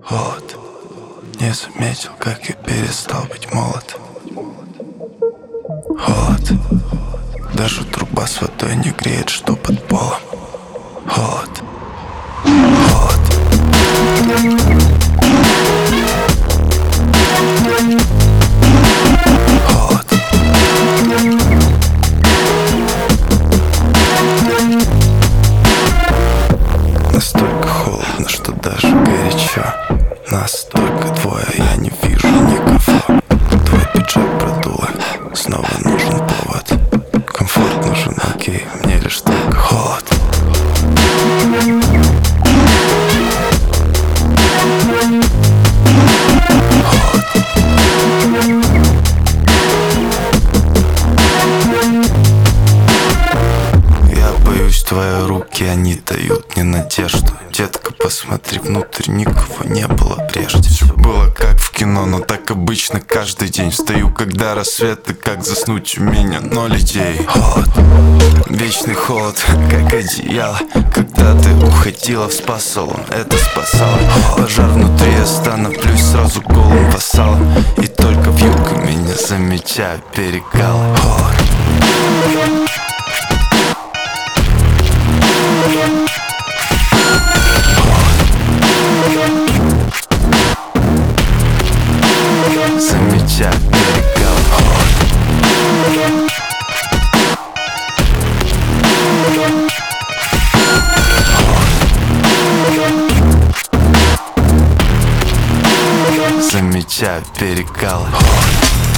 Холод. Не заметил, как я перестал быть молод. Холод. Даже труба с водой не греет, что под полом. Холод. Холод. Холод. Настолько холодно, что даже горячо. Настолько двое, я не вижу никого. Твой пиджак продуло, снова нужен повод. Комфорт нужен, окей, мне лишь только холод. Я боюсь, твои руки, они дают мне надежду. Детка, посмотри внутрь, никого не было прежде. Все было как в кино, но так обычно каждый день. Встаю, когда рассвет, и как заснуть у меня 0 идей. Холод, вечный холод, как одеяло. Когда ты уходила в спа-салон, это спасало. Пожар внутри, я становлюсь сразу голым вассалом. И только вьюга меня замечаю, перекала. Холод. Замечаю, перекал. Замечаю, перекал.